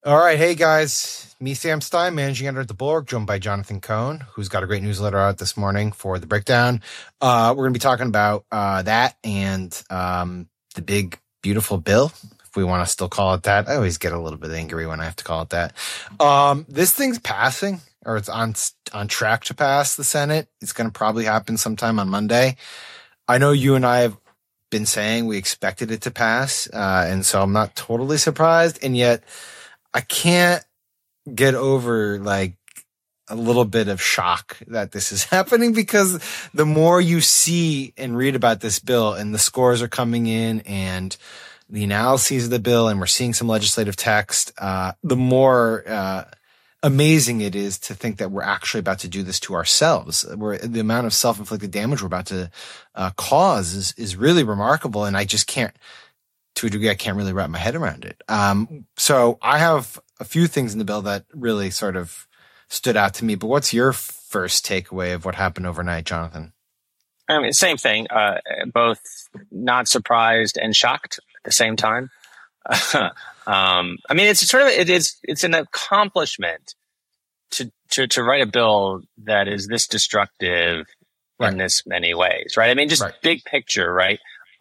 All right. Hey, guys. Me, Sam Stein, managing editor at The Bulwark, joined by Jonathan Cohn, who's got a great newsletter out this morning for the breakdown. We're going to be talking about that and the big, beautiful bill, if we want to still call it that. I always get a little bit angry when I have to call it that. This thing's passing, or it's on track to pass the Senate. It's going to probably happen sometime on Monday. I know you and I have been saying we expected it to pass, and so I'm not totally surprised, and yet I can't get over like a little bit of shock that this is happening, because the more you see and read about this bill and the scores are coming in and the analyses of the bill, and we're seeing some legislative text, the more amazing it is to think that we're actually about to do this to ourselves. The amount of self-inflicted damage we're about to cause is really remarkable, and I just can't. To a degree, I can't really wrap my head around it. So I have a few things in the bill that really sort of stood out to me. But what's your first takeaway of what happened overnight, Jonathan? I mean, same thing. Both not surprised and shocked at the same time. I mean, it's an accomplishment to write a bill that is this destructive in this many ways, right? I mean, just big picture, right?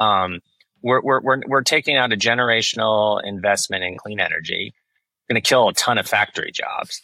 We're taking out a generational investment in clean energy. Going to kill a ton of factory jobs.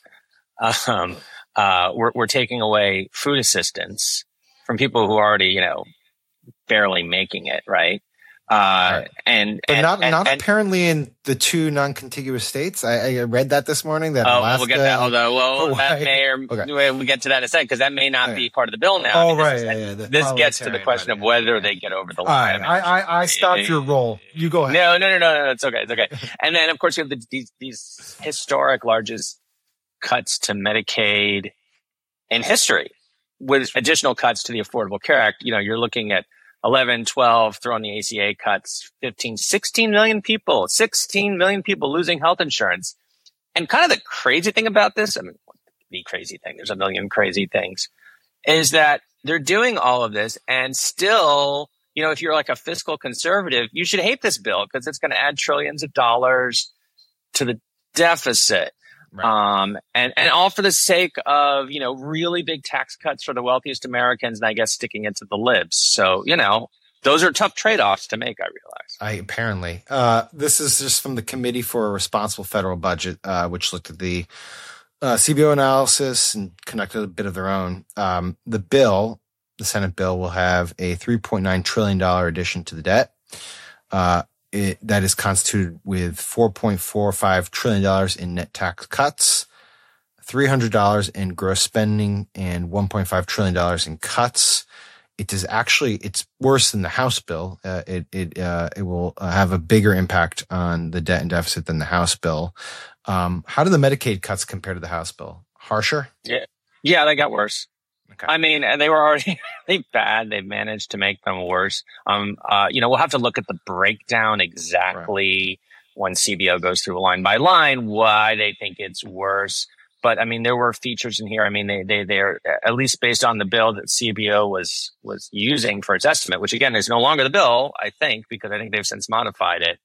We're taking away food assistance from people who are already, barely making it, right? But not apparently in the two non-contiguous states. I read that this morning. That Alaska, we'll get that. That may we'll get to that in a second, because that may not be part of the bill now. Oh, right. This gets to the question of whether they get over the line. I stopped your roll. You go ahead. No. It's okay. And then, of course, you have these historic largest cuts to Medicaid in history, with additional cuts to the Affordable Care Act. You're looking at 11, 12, throw in the ACA cuts, 15, 16 million people losing health insurance. And kind of the crazy thing about this, I mean, the crazy thing, there's a million crazy things, is that they're doing all of this, and still, if you're like a fiscal conservative, you should hate this bill because it's going to add trillions of dollars to the deficit. Right. And all for the sake of, really big tax cuts for the wealthiest Americans, and I guess sticking it to the libs. So, those are tough trade-offs to make, I realize. Apparently. This is just from the Committee for a Responsible Federal Budget, which looked at the CBO analysis and conducted a bit of their own. The Senate bill, will have a $3.9 trillion addition to the debt. That is constituted with $4.45 trillion in net tax cuts, $300 in gross spending, and $1.5 trillion in cuts. It's worse than the House bill. It will have a bigger impact on the debt and deficit than the House bill. How do the Medicaid cuts compare to the House bill? Harsher? Yeah, they got worse. Okay. I mean, they were already really bad. They've managed to make them worse. We'll have to look at the breakdown exactly when CBO goes through line by line why they think it's worse. But I mean, there were features in here. I mean, they're at least based on the bill that CBO was using for its estimate, which again is no longer the bill, I think, because I think they've since modified it.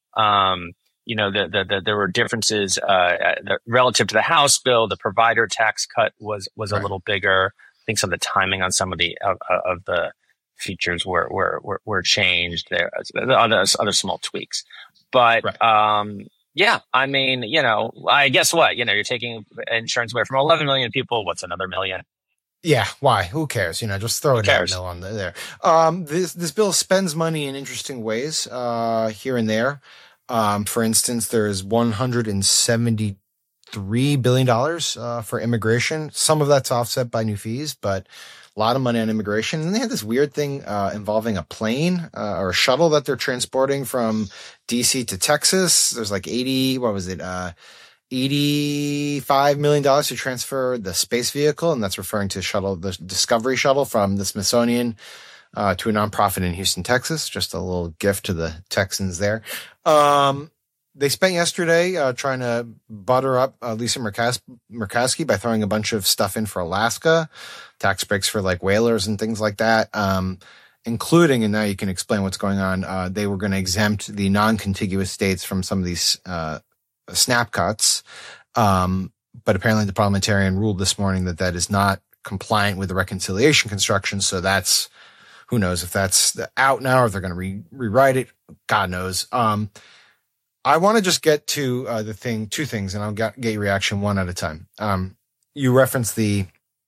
There were differences relative to the House bill. The provider tax cut was a little bigger. I think some of the timing on some of the of the features were changed. There other small tweaks, but I mean, I guess what you're taking insurance away from 11 million people. What's another million? Yeah, why? Who cares? Just throw a no on there. This bill spends money in interesting ways here and there. For instance, there's $173 billion for immigration. Some of that's offset by new fees, but a lot of money on immigration. And they had this weird thing involving a plane or a shuttle that they're transporting from DC to Texas. There's like $85 million to transfer the space vehicle, and that's referring to the Discovery shuttle from the Smithsonian to a nonprofit in Houston, Texas. Just a little gift to the Texans there. They spent yesterday trying to butter up Lisa Murkowski by throwing a bunch of stuff in for Alaska, tax breaks for like whalers and things like that, including, and now you can explain what's going on, they were going to exempt the non-contiguous states from some of these SNAP cuts. But apparently the parliamentarian ruled this morning that is not compliant with the reconciliation construction. So that's, who knows if that's out now or if they're going to rewrite it. God knows. I want to just get to two things, and I'll get your reaction one at a time. You referenced the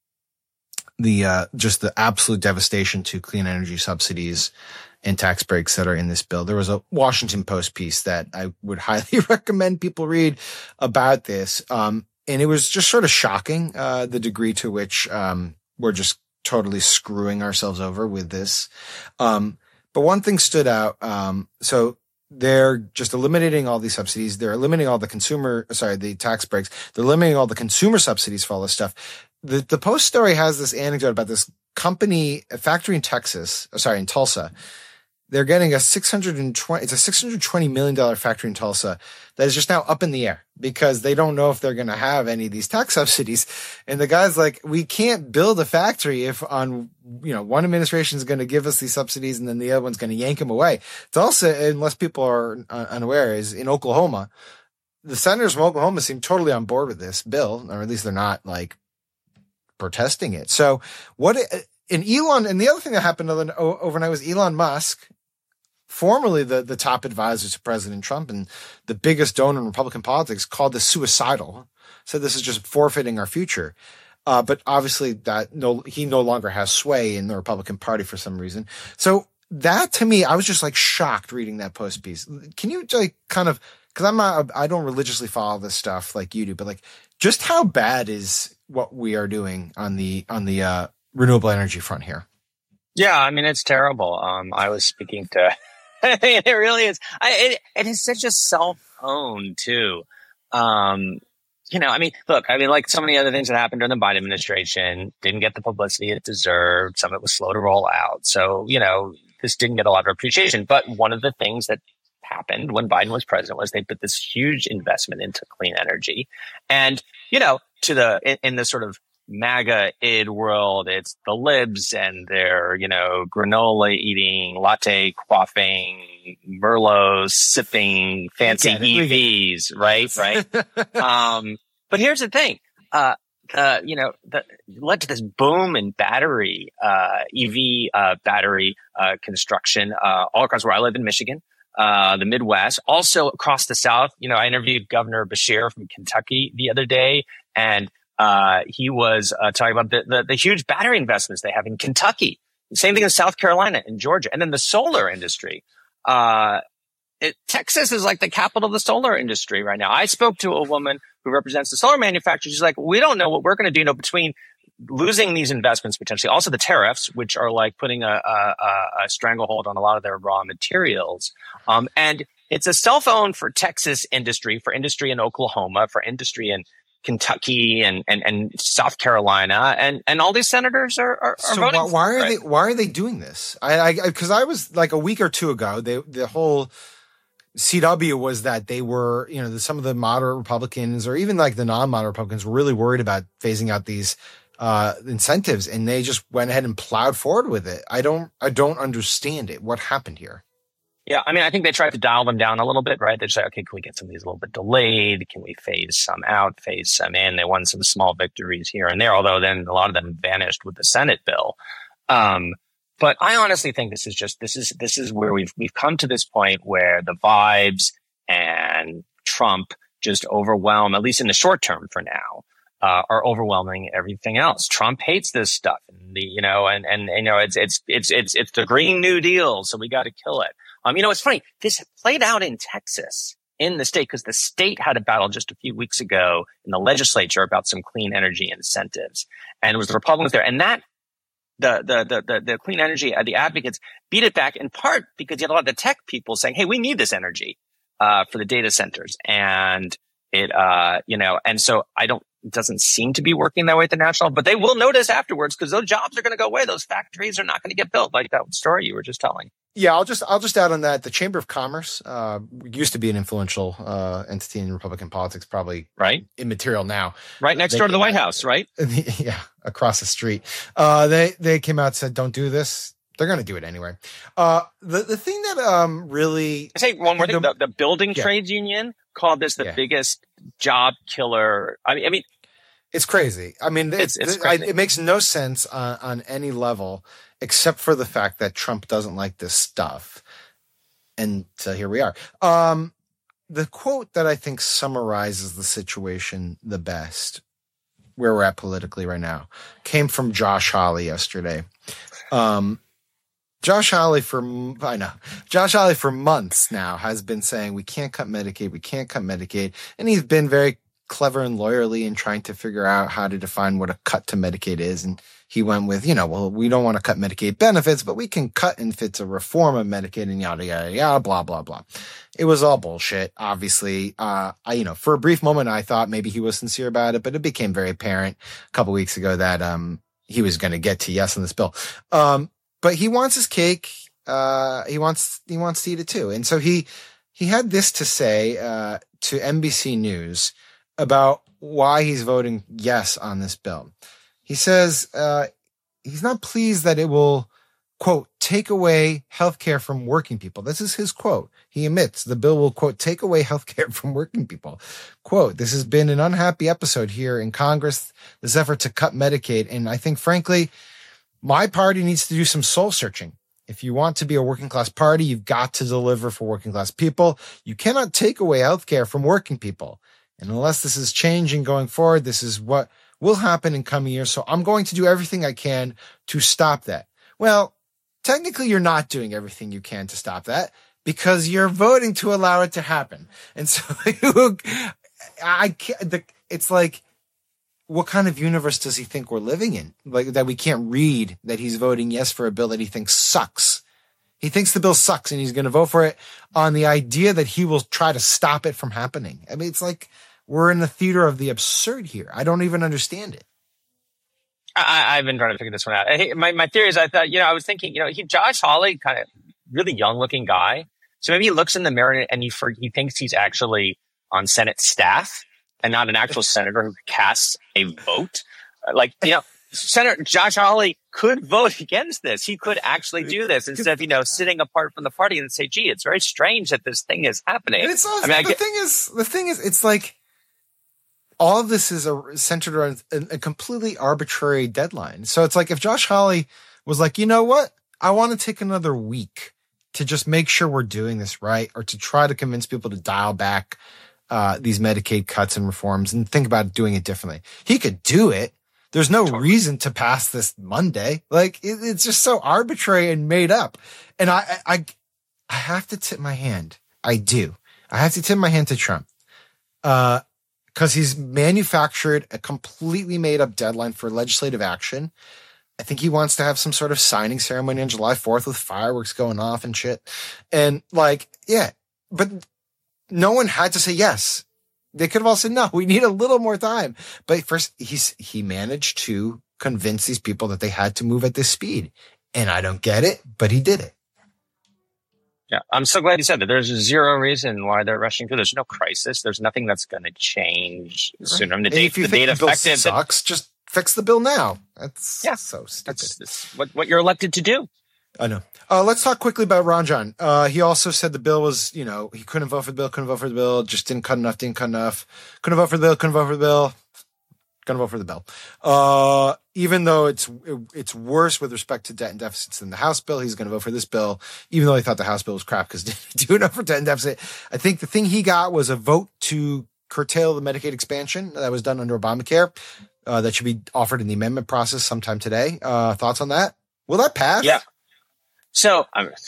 just the absolute devastation to clean energy subsidies and tax breaks that are in this bill. There was a Washington Post piece that I would highly recommend people read about this. And it was just sort of shocking, the degree to which, we're just totally screwing ourselves over with this. But one thing stood out. So they're just eliminating all these subsidies. They're eliminating all the tax breaks. They're eliminating all the consumer subsidies for all this stuff. The Post story has this anecdote about this company, a factory in in Tulsa. They're getting it's a $620 million factory in Tulsa that is just now up in the air because they don't know if they're going to have any of these tax subsidies. And the guy's like, we can't build a factory if one administration is going to give us these subsidies and then the other one's going to yank them away. Tulsa, unless people are unaware, is in Oklahoma. The senators from Oklahoma seem totally on board with this bill, or at least they're not like protesting it. So and the other thing that happened overnight was Elon Musk, formerly the top advisor to President Trump and the biggest donor in Republican politics, called this suicidal. Said this is just forfeiting our future. But obviously he no longer has sway in the Republican Party for some reason. So that, to me, I was just like shocked reading that Post piece. Can you like kind of, because I don't religiously follow this stuff like you do, but like just how bad is what we are doing on the renewable energy front here? Yeah, I mean, it's terrible. I was speaking to, it really is. It is such a self-own too. I mean, look, like so many other things that happened during the Biden administration didn't get the publicity it deserved. Some of it was slow to roll out. So, this didn't get a lot of appreciation. But one of the things that happened when Biden was president was they put this huge investment into clean energy. And, in the sort of MAGA id world, it's the libs and their, granola eating, latte quaffing, Merlots sipping, fancy EVs, right? But here's the thing, that led to this boom in battery, EV, battery, construction, all across where I live in Michigan, the Midwest, also across the South. I interviewed Governor Beshear from Kentucky the other day, and he was talking about the huge battery investments they have in Kentucky. Same thing in South Carolina and Georgia. And then the solar industry. Texas is like the capital of the solar industry right now. I spoke to a woman who represents the solar manufacturers. She's like, we don't know what we're going to do between losing these investments potentially, also the tariffs, which are like putting a stranglehold on a lot of their raw materials. And it's a cell phone for Texas industry, for industry in Oklahoma, for industry in Kentucky and South Carolina, and all these senators are so voting. Why are they doing this? Because I was like a week or two ago, the whole CW was that they were, some of the moderate Republicans or even like the non-moderate Republicans were really worried about phasing out these incentives, and they just went ahead and plowed forward with it. I don't understand it. What happened here? Yeah, I mean, I think they tried to dial them down a little bit, right? They say, okay, can we get some of these a little bit delayed? Can we phase some out, phase some in? They won some small victories here and there, although then a lot of them vanished with the Senate bill. But I honestly think this is where we've come to this point where the vibes and Trump just overwhelm, at least in the short term for now, are overwhelming everything else. Trump hates this stuff, and it's the Green New Deal, so we got to kill it. It's funny. This played out in Texas, in the state, because the state had a battle just a few weeks ago in the legislature about some clean energy incentives, and it was the Republicans there, and that the clean energy, the advocates beat it back in part because you had a lot of the tech people saying, "Hey, we need this energy for the data centers," and and so it doesn't seem to be working that way at the national, but they will notice afterwards because those jobs are going to go away. Those factories are not going to get built, like that story you were just telling. Yeah, I'll just add on that. The Chamber of Commerce used to be an influential entity in Republican politics, probably right immaterial now. Right next door to the White House, right? Yeah, across the street. They came out and said, "Don't do this." They're going to do it anyway. The thing that really... I say one more thing. The building trades union called this the biggest job killer. I mean, it's crazy. I mean, it's crazy. It makes no sense on any level, except for the fact that Trump doesn't like this stuff. And so here we are. The quote that I think summarizes the situation the best, where we're at politically right now, came from Josh Hawley yesterday. Josh Hawley for months now has been saying we can't cut Medicaid, and he's been very clever and lawyerly in trying to figure out how to define what a cut to Medicaid is. And he went with, well, we don't want to cut Medicaid benefits, but we can cut if it's a reform of Medicaid and yada, yada, yada, blah, blah, blah. It was all bullshit, obviously. For a brief moment, I thought maybe he was sincere about it, but it became very apparent a couple weeks ago that, he was going to get to yes on this bill. But he wants his cake. He wants to eat it too. And so he had this to say, to NBC News about why he's voting yes on this bill. He says he's not pleased that it will, quote, take away healthcare from working people. This is his quote. He admits the bill will, quote, take away healthcare from working people. Quote, this has been an unhappy episode here in Congress, this effort to cut Medicaid. And I think, frankly, my party needs to do some soul searching. If you want to be a working class party, you've got to deliver for working class people. You cannot take away healthcare from working people. And unless this is changing going forward, this is what will happen in coming years. So I'm going to do everything I can to stop that. Well, technically you're not doing everything you can to stop that because you're voting to allow it to happen. And so it's like, what kind of universe does he think we're living in? Like that we can't read that he's voting yes for a bill that he thinks sucks. He thinks the bill sucks and he's going to vote for it on the idea that he will try to stop it from happening. I mean, it's like we're in the theater of the absurd here. I don't even understand it. I've been trying to figure this one out. My theory is I thought, I was thinking, Josh Hawley, kind of really young looking guy. So maybe he looks in the mirror and he thinks he's actually on Senate staff and not an actual senator who casts a vote. Senator Josh Hawley could vote against this. He could actually do this instead of, sitting apart from the party and say, gee, it's very strange that this thing is happening. And it's also, the thing is, it's like all of this is centered around a completely arbitrary deadline. So it's like if Josh Hawley was like, you know what? I want to take another week to just make sure we're doing this right, or to try to convince people to dial back these Medicaid cuts and reforms and think about doing it differently. He could do it. There's no reason to pass this Monday. Like it's just so arbitrary and made up. And I have to tip my hand. I do. I have to tip my hand to Trump. Because he's manufactured a completely made up deadline for legislative action. I think he wants to have some sort of signing ceremony on July 4th with fireworks going off and shit. And but no one had to say yes. They could have all said, no, we need a little more time. But first he managed to convince these people that they had to move at this speed. And I don't get it, but he did it. Yeah, I'm so glad you said that. There's zero reason why they're rushing through. There's no crisis. There's nothing that's going to change sooner. Right. If you think the bill sucks, just fix the bill now. That's so stupid. That's what you're elected to do. I know. Let's talk quickly about Ron John. He also said the bill was, he couldn't vote for the bill, just didn't cut enough. Couldn't vote for the bill, Gonna vote for the bill. Even though it's worse with respect to debt and deficits than the House bill, he's gonna vote for this bill, even though he thought the House bill was crap because it didn't do enough for debt and deficit. I think the thing he got was a vote to curtail the Medicaid expansion that was done under Obamacare. That should be offered in the amendment process sometime today. Thoughts on that? Will that pass? Yeah. So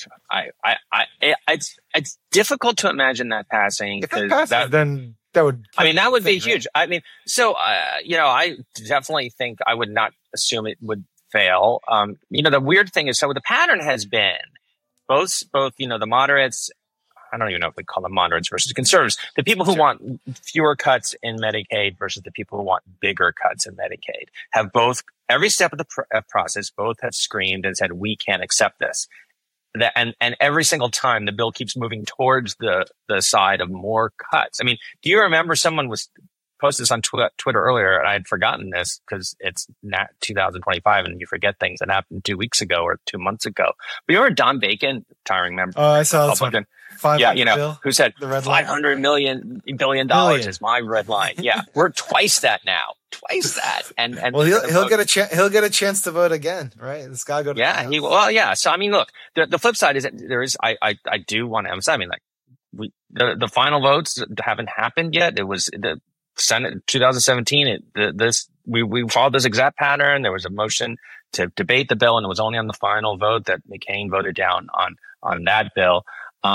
it's difficult to imagine that passing. If that passes, then that would. That would be huge. Right? I definitely think I would not assume it would fail. The weird thing is, so the pattern has been both the moderates. I don't even know if we call them moderates versus conservatives. The people who want fewer cuts in Medicaid versus the people who want bigger cuts in Medicaid have both, every step of the process, both have screamed and said, we can't accept this. And every single time the bill keeps moving towards the side of more cuts. Do you remember someone was posted this on Twitter earlier, and I had forgotten this because it's not 2025 and you forget things that happened 2 weeks ago or 2 months ago. But you remember Don Bacon, retiring member? Oh, I saw this one. Yeah, you know, Bill, who said the red line? $500 billion is my red line. Yeah, we're twice that now. Twice that. And well, he'll get a chance. He'll get a chance to vote again, right? It's got to go to yeah. So I mean, look, the flip side is that I do want to emphasize. I mean, like the final votes haven't happened yet. It was the Senate 2017. We followed this exact pattern. There was a motion to debate the bill, and it was only on the final vote that McCain voted down on that bill.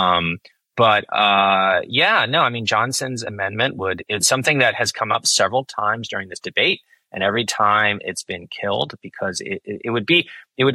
I mean, Johnson's amendment it's something that has come up several times during this debate, and every time it's been killed because it would be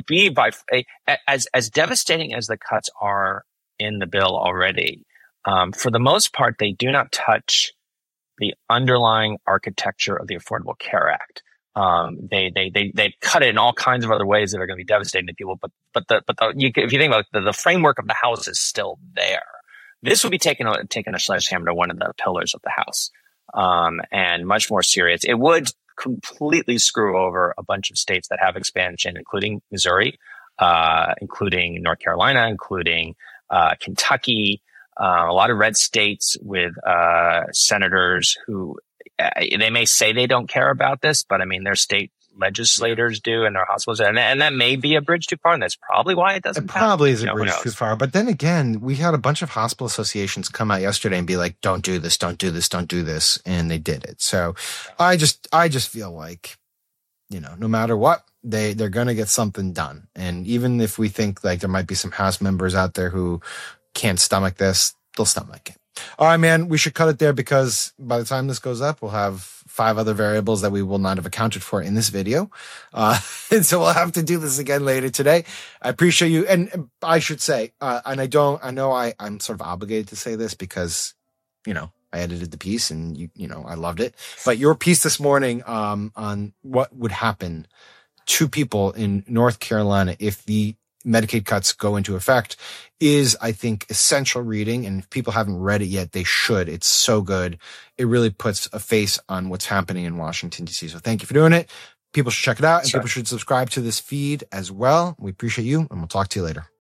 as devastating as the cuts are in the bill already. For the most part, they do not touch the underlying architecture of the Affordable Care Act. They cut it in all kinds of other ways that are going to be devastating to people. But if you think about it, the framework of the House is still there. This would be taking a sledgehammer to one of the pillars of the House, and much more serious. It would completely screw over a bunch of states that have expansion, including Missouri, including North Carolina, including Kentucky, a lot of red states with senators who they may say they don't care about this, but I mean, their state legislators do and their hospitals, and that may be a bridge too far, and that's probably why it doesn't. It probably is a bridge too far. But then again, we had a bunch of hospital associations come out yesterday and be like, "Don't do this, don't do this, don't do this," and they did it. So I just feel like, you know, no matter what, they're going to get something done. And even if we think like there might be some House members out there who can't stomach this, they'll stomach it. All right, man, we should cut it there because by the time this goes up, we'll have 5 other variables that we will not have accounted for in this video. And so we'll have to do this again later today. I appreciate you. And I should say, and I'm sort of obligated to say this because, you know, I edited the piece and you know, I loved it, but your piece this morning, on what would happen to people in North Carolina if the Medicaid cuts go into effect is, I think, essential reading. And if people haven't read it yet, they should. It's so good. It really puts a face on what's happening in Washington, D.C. So thank you for doing it. People should check it out, and people should subscribe to this feed as well. We appreciate you, and we'll talk to you later.